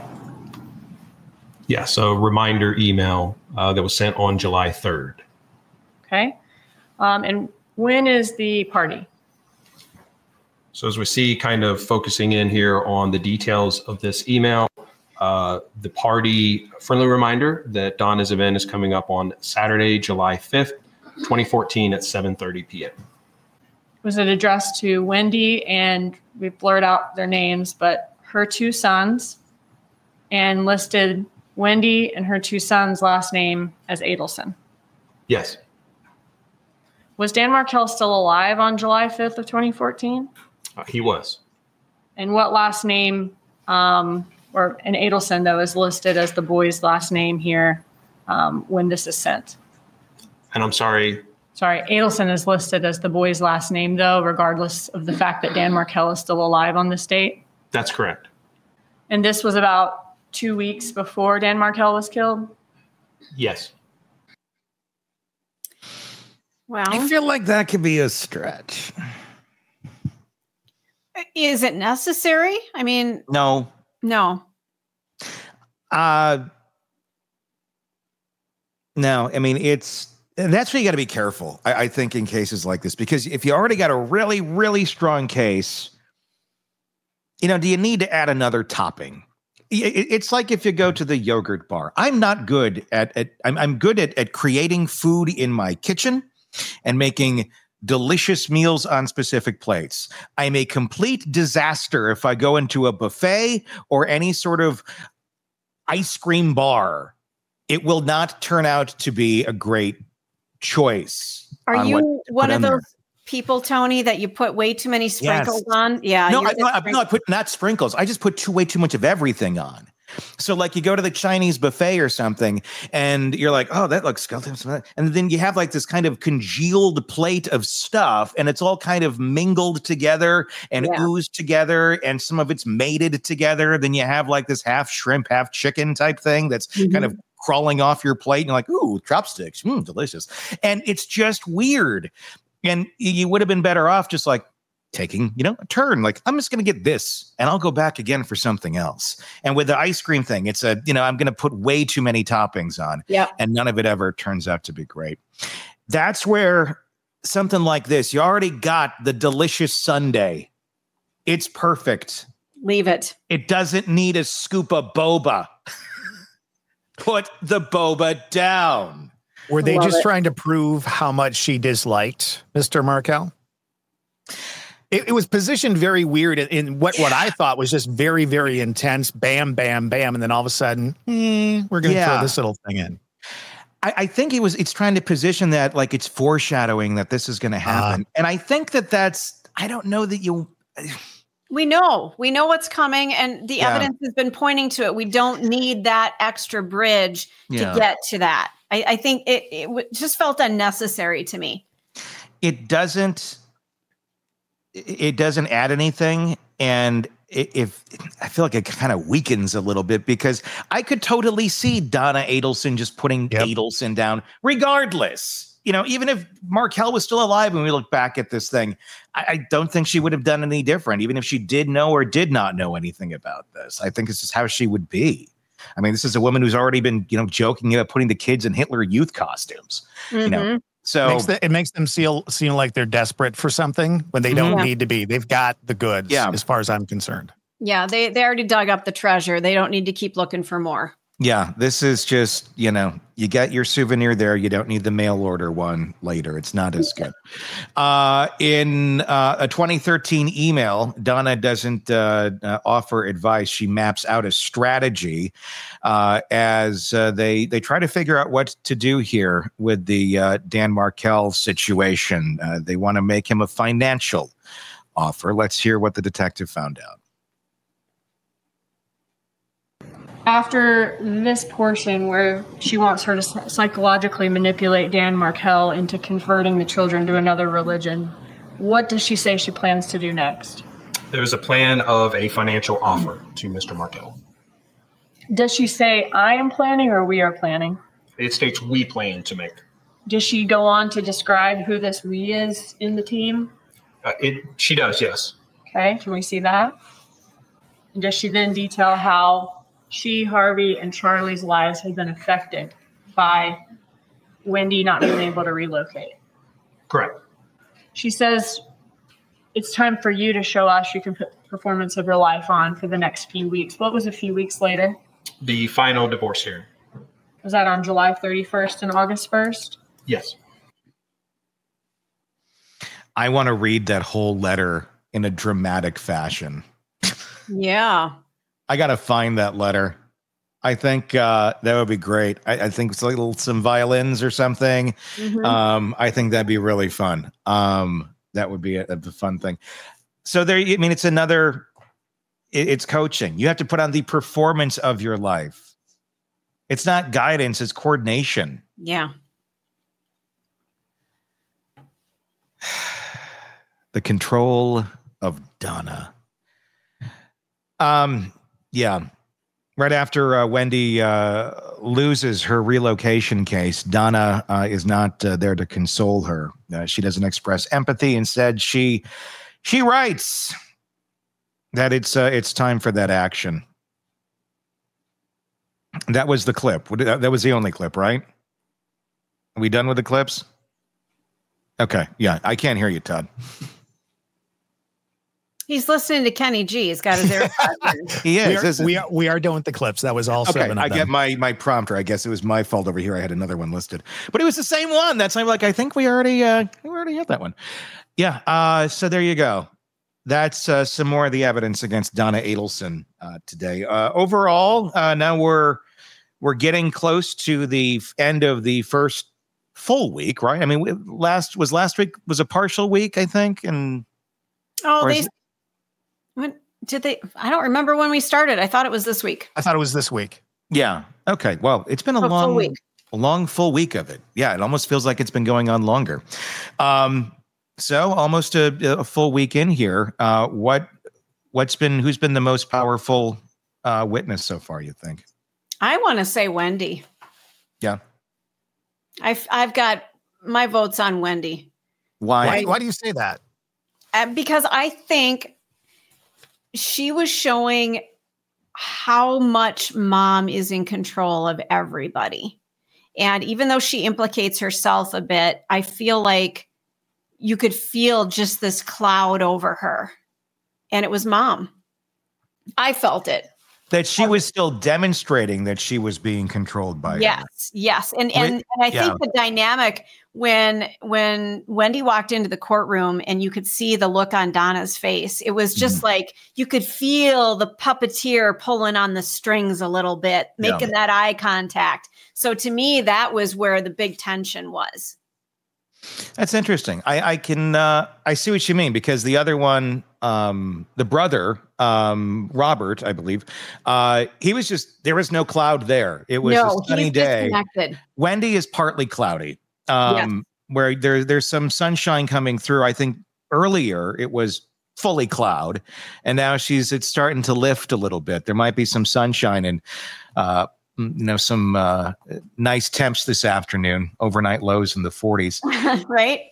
Yeah, so reminder email uh, that was sent on July third. Okay. Um, and when is the party? So as we see, kind of focusing in here on the details of this email, uh, the party, friendly reminder that Donna's event is coming up on Saturday, July fifth, twenty fourteen at seven thirty p.m. Was it addressed to Wendy, and we blurred out their names, but her two sons, and listed Wendy and her two sons' last name as Adelson? Yes. Was Dan Markel still alive on July fifth of twenty fourteen? Uh, he was. And what last name, um, or an Adelson, though, is listed as the boy's last name here um, when this is sent? And I'm sorry. Sorry, Adelson is listed as the boy's last name, though, regardless of the fact that Dan Markel is still alive on this date? That's correct. And this was about two weeks before Dan Markel was killed? Yes. Well, I feel like that could be a stretch. Is it necessary? I mean, no, no. Uh, no, I mean, it's, that's where you got to be careful, I, I think, in cases like this, because if you already got a really, really strong case, you know, do you need to add another topping? It, it's like if you go to the yogurt bar. I'm not good at, at I'm, I'm good at, at creating food in my kitchen and making delicious meals on specific plates. I'm a complete disaster if I go into a buffet or any sort of ice cream bar. It will not turn out to be a great choice. Are you one of those there. people, Tony, that you put way too many sprinkles yes. on? Yeah. No, I, no, I, no, I put not sprinkles. I just put too way too much of everything on. So like you go to the Chinese buffet or something and you're like, oh, that looks good. And then you have like this kind of congealed plate of stuff and it's all kind of mingled together and yeah. oozed together and some of it's mated together. Then you have like this half shrimp, half chicken type thing that's mm-hmm. kind of crawling off your plate and you're like, ooh, chopsticks, mm, delicious. And it's just weird. And you would have been better off just like taking, you know, a turn. Like, I'm just going to get this and I'll go back again for something else. And with the ice cream thing, it's a, you know, I'm going to put way too many toppings on. Yeah. And none of it ever turns out to be great. That's where something like this, you already got the delicious sundae. It's perfect. Leave it. It doesn't need a scoop of boba. Put the boba down. Were they Love just it. trying to prove how much she disliked Mister Markel? It, it was positioned very weird in, in what, what I thought was just very, very intense. Bam, bam, bam. And then all of a sudden, mm, we're going to yeah. throw this little thing in. I, I think it was, it's trying to position that like it's foreshadowing that this is going to happen. Uh, Uh-huh. and I think that that's, I don't know that you, We know, we know what's coming, and the Yeah. evidence has been pointing to it. We don't need that extra bridge Yeah. to get to that. I, I think it, it w- just felt unnecessary to me. It doesn't, it doesn't add anything. And i- if I feel like it kind of weakens a little bit, because I could totally see Donna Adelson just putting Adelson down regardless. You know, even if Markel was still alive when we look back at this thing, I, I don't think she would have done any different, even if she did know or did not know anything about this. I think this is how she would be. I mean, this is a woman who's already been, you know, joking about putting the kids in Hitler Youth costumes. You know, so makes the, it makes them feel seem like they're desperate for something when they don't Yeah. need to be. They've got the goods, Yeah. as far as I'm concerned. Yeah, they, they already dug up the treasure. They don't need to keep looking for more. yeah, this is just, you know, you get your souvenir there. You don't need the mail order one later. It's not as good. Uh, in uh, a twenty thirteen email, Donna doesn't uh, uh, offer advice. She maps out a strategy uh, as uh, they they try to figure out what to do here with the uh, Dan Markel situation. Uh, they want to make him a financial offer. Let's hear what the detective found out. After this portion where she wants her to psychologically manipulate Dan Markel into converting the children to another religion, what does she say she plans to do next? There's a plan of a financial offer to Mister Markel. Does she say, I am planning or we are planning? It states we plan to make. Does she go on to describe who this we is in the team? Uh, it. She does, yes. Okay, can we see that? And does she then detail how she, Harvey, and Charlie's lives have been affected by Wendy not being able to relocate? Correct. She says, it's time for you to show us you can put the performance of your life on for the next few weeks. What was a few weeks later? The final divorce hearing. Was that on July thirty-first and August first? Yes. I want to read that whole letter in a dramatic fashion. Yeah. I got to find that letter. I think uh, that would be great. I, I think it's like little, some violins or something. Mhm. Um, I think that'd be really fun. Um, that would be a, a fun thing. So there, I mean, it's another, it, it's coaching. You have to put on the performance of your life. It's not guidance, it's coordination. Yeah. The control of Donna. Um, yeah. Right after uh, Wendy uh, loses her relocation case, Donna uh, is not uh, there to console her. Uh, she doesn't express empathy. Instead, she she writes that it's uh, it's time for that action. That was the clip. That was the only clip, right? Are we done with the clips? Okay. Yeah, I can't hear you, Todd. He's listening to Kenny G. He's got his AirPods. He is. We are, isn't we he? are, we are done with the clips. That was all Okay, seven of I them. get my my prompter. I guess it was my fault over here. I had another one listed, but it was the same one. That's I'm like I think we already uh, we already had that one. Yeah. Uh, so there you go. That's uh, some more of the evidence against Donna Adelson uh, today. Uh, overall, uh, now we're we're getting close to the f- end of the first full week, right? I mean, we, last was last week was a partial week, I think, and Oh, or they is it- when did they? I don't remember when we started. I thought it was this week. I thought it was this week. yeah. Okay. Well, it's been a A full long week. a long full week of it. Yeah, it almost feels like it's been going on longer. Um, so almost a, a full week in here. Uh, what what's been who's been the most powerful uh, witness so far? You think? I want to say Wendy. Yeah. I've I've got my votes on Wendy. Why? Why, why do you say that? Uh, because I think she was showing how much mom is in control of everybody. And even though she implicates herself a bit, I feel like you could feel just this cloud over her. And it was mom. I felt it. That she was still demonstrating that she was being controlled by her. Yes, yes. And and, and I Yeah. think the dynamic when when Wendy walked into the courtroom and you could see the look on Donna's face, it was just Mm-hmm. like you could feel the puppeteer pulling on the strings a little bit, Yeah. making that eye contact. So to me, that was where the big tension was. That's interesting. I, I can uh, I see what you mean, because the other one, um, the brother, um, Robert, I believe, uh, he was just there was no cloud there. It was no, a sunny he's day. Disconnected. Wendy is partly cloudy, um, yes. where there there's some sunshine coming through. I think earlier it was fully cloud, and now she's it's starting to lift a little bit. There might be some sunshine and uh, you know some uh, nice temps this afternoon. Overnight lows in the forties, right?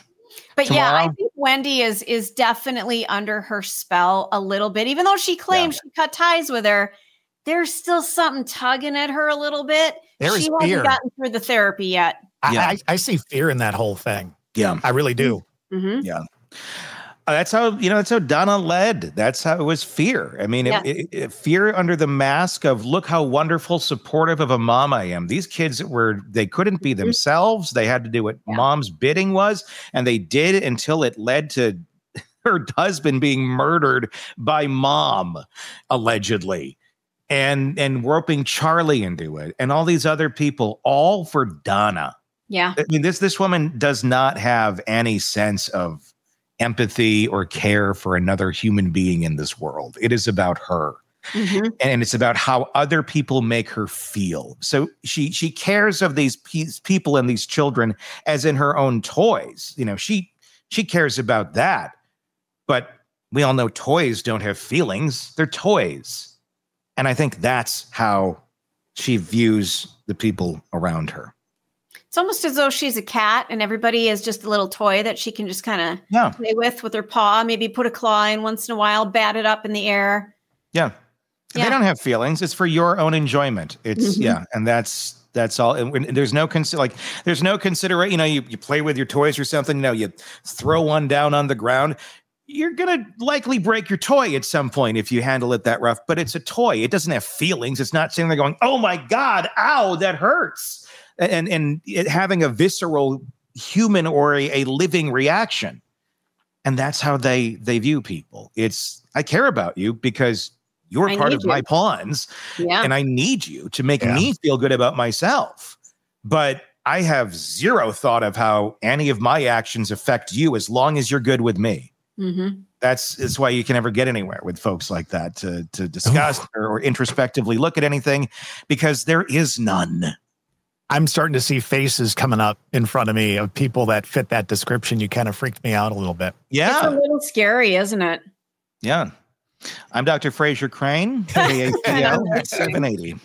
But Tomorrow? yeah, I think Wendy is is definitely under her spell a little bit. Even though she claims yeah. she cut ties with her, there's still something tugging at her a little bit. There she is hasn't fear. gotten through the therapy yet. I, Yeah. I, I see fear in that whole thing. Yeah, I really do. Mm-hmm. yeah. Uh, that's how you know. That's how Donna led. That's how it was fear. I mean, Yeah. it, it, it, fear under the mask of look how wonderful, supportive of a mom I am. These kids were they couldn't be themselves. They had to do what Yeah. mom's bidding was, and they did until it led to her husband being murdered by mom, allegedly, and and roping Charlie into it, and all these other people, all for Donna. Yeah. I mean, this this woman does not have any sense of empathy or care for another human being in this world. It is about her. Mm-hmm. And it's about how other people make her feel. So she she cares of these pe- people and these children as in her own toys. You know, she she cares about that. But we all know toys don't have feelings. They're toys. And I think that's how she views the people around her. It's almost as though she's a cat and everybody is just a little toy that she can just kind of Yeah. play with with her paw, maybe put a claw in once in a while, bat it up in the air. Yeah. Yeah. They don't have feelings. It's for your own enjoyment. It's Mhm. yeah. And that's that's all. And when- there's no consider like there's no consideration. You know, you, you play with your toys or something, you know, you throw one down on the ground. You're going to likely break your toy at some point if you handle it that rough, but it's a toy. It doesn't have feelings. It's not sitting there going, oh my God, ow, that hurts. And and it having a visceral human or a, a living reaction. And that's how they they view people. It's I care about you because you're I part need of you. my pawns, Yeah. and I need you to make Yeah. me feel good about myself. But I have zero thought of how any of my actions affect you as long as you're good with me. Mm-hmm. That's that's why you can never get anywhere with folks like that to to discuss or, or introspectively look at anything, because there is none. I'm starting to see faces coming up in front of me of people that fit that description. You kind of freaked me out a little bit. It's a Yeah, little scary, isn't it? yeah. I'm Doctor Fraser Crane, A A P L seven eighty.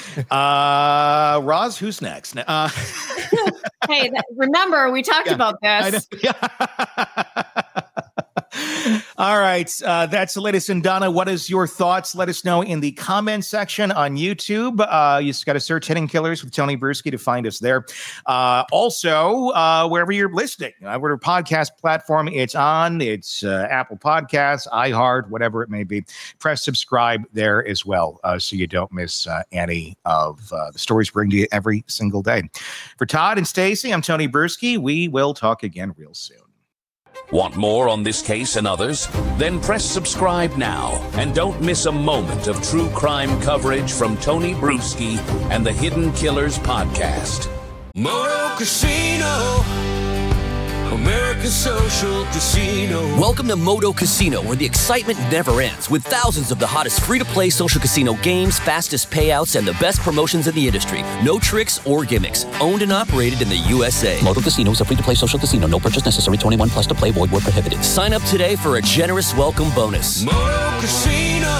Uh, Roz, who's next? Uh, Hey, that, remember we talked Yeah, about I this. know. Yeah. All right. Uh, that's the latest in Donna. What is your thoughts? Let us know in the comment section on YouTube. Uh, you just got to search Hidden Killers with Tony Bruschi to find us there. Uh, also, uh, wherever you're listening, uh, whatever podcast platform it's on, it's uh, Apple Podcasts, iHeart, whatever it may be. Press subscribe there as well, uh, so you don't miss uh, any of uh, the stories we bring to you every single day. For Todd and Stacy, I'm Tony Bruschi. We will talk again real soon. Want more on this case and others? Then press subscribe now and don't miss a moment of true crime coverage from Tony Bruschi and the Hidden Killers podcast. Moto Casino, American Social Casino. Welcome to Moto Casino, where the excitement never ends, with thousands of the hottest free-to-play social casino games, fastest payouts, and the best promotions in the industry. No tricks or gimmicks. Owned and operated in the U S A. Moto Casino is a free-to-play social casino. No purchase necessary. twenty-one plus to play. Void where prohibited. Sign up today for a generous welcome bonus. Moto Casino,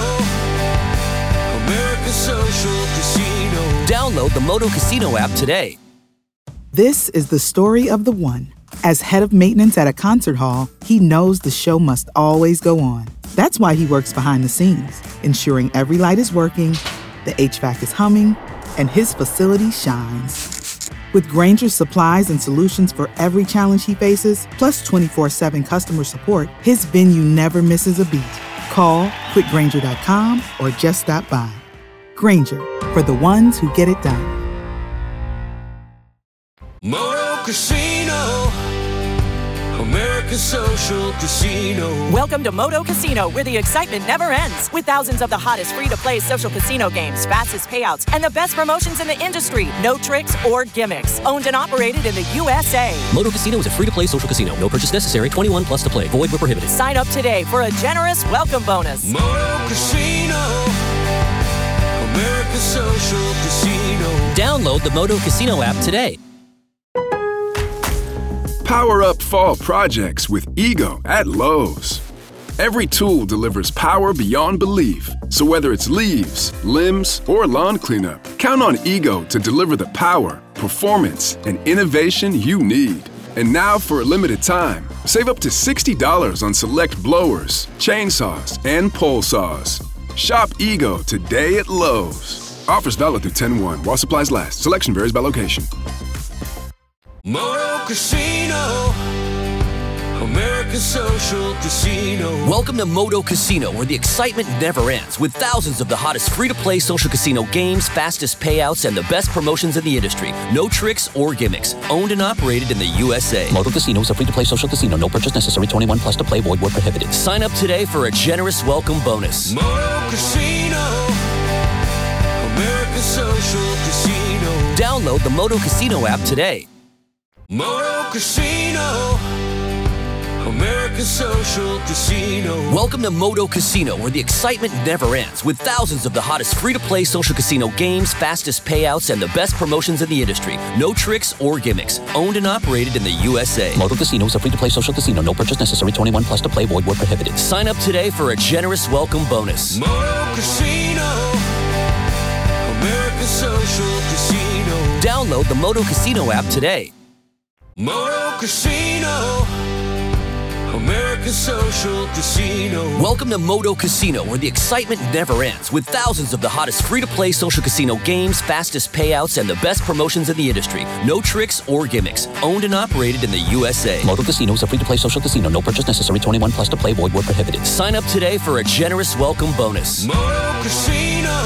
American Social Casino. Download the Moto Casino app today. This is the story of the one. As head of maintenance at a concert hall, he knows the show must always go on. That's why he works behind the scenes, ensuring every light is working, the H V A C is humming, and his facility shines. With Grainger's supplies and solutions for every challenge he faces, plus twenty-four seven customer support, his venue never misses a beat. Call quick grainger dot com or just stop by. Grainger, for the ones who get it done. Moto Casino, American Social Casino. Welcome to Moto Casino, where the excitement never ends. With thousands of the hottest free-to-play social casino games, fastest payouts, and the best promotions in the industry. No tricks or gimmicks. Owned and operated in the U S A. Moto Casino is a free-to-play social casino. No purchase necessary. twenty-one plus to play. Void where prohibited. Sign up today for a generous welcome bonus. Moto Casino. American Social Casino. Download the Moto Casino app today. Power up fall projects with Ego at Lowe's. Every tool delivers power beyond belief. So whether it's leaves, limbs, or lawn cleanup, count on Ego to deliver the power, performance, and innovation you need. And now for a limited time, save up to sixty dollars on select blowers, chainsaws, and pole saws. Shop Ego today at Lowe's. Offers valid through ten one while supplies last. Selection varies by location. Moto Casino. American Social Casino. Welcome to Moto Casino, where the excitement never ends, with thousands of the hottest free-to-play social casino games, fastest payouts, and the best promotions in the industry. No tricks or gimmicks. Owned and operated in the U S A. Moto Casino is a free-to-play social casino. No purchase necessary. twenty-one plus to play. Void where prohibited. Sign up today for a generous welcome bonus. Moto Casino. American Social Casino. Download the Moto Casino app today. Moto Casino. American Social Casino. Welcome to Moto Casino, where the excitement never ends, with thousands of the hottest free-to-play social casino games, fastest payouts, and the best promotions in the industry. No tricks or gimmicks. Owned and operated in the U S A. Moto Casino is a free-to-play social casino. No purchase necessary. twenty-one plus to play. Void where prohibited. Sign up today for a generous welcome bonus. Moto Casino. American Social Casino. Download the Moto Casino app today. Moto Casino. American Social Casino. Welcome to Moto Casino, where the excitement never ends, with thousands of the hottest free-to-play social casino games, fastest payouts, and the best promotions in the industry. No tricks or gimmicks. Owned and operated in the U S A. Moto Casino is a free-to-play social casino. No purchase necessary. twenty-one plus to play. Void where prohibited. Sign up today for a generous welcome bonus. Moto Casino.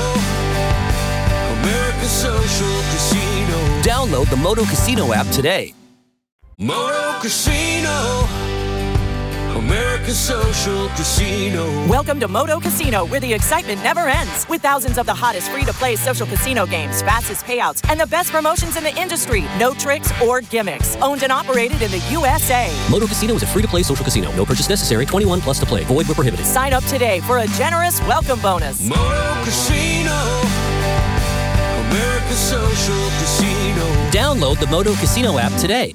American Social Casino. Download the Moto Casino app today. Moto Casino. American Social Casino. Welcome to Moto Casino, where the excitement never ends. With thousands of the hottest free-to-play social casino games, fastest payouts, and the best promotions in the industry. No tricks or gimmicks. Owned and operated in the U S A. Moto Casino is a free-to-play social casino. No purchase necessary. twenty-one plus to play. Void where prohibited. Sign up today for a generous welcome bonus. Moto Casino. American Social Casino. Download the Moto Casino app today.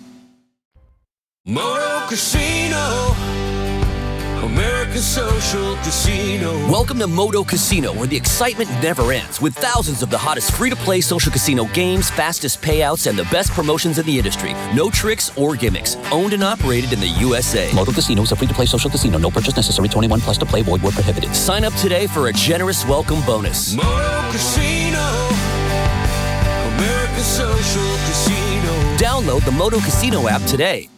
Moto Casino. American Social Casino. Welcome to Moto Casino, where the excitement never ends, with thousands of the hottest free-to-play social casino games, fastest payouts, and the best promotions in the industry. No tricks or gimmicks. Owned and operated in the U S A. Moto Casino is a free-to-play social casino. No purchase necessary. twenty-one plus to play. Void where prohibited. Sign up today for a generous welcome bonus. Moto Casino. American Social Casino. Download the Moto Casino app today.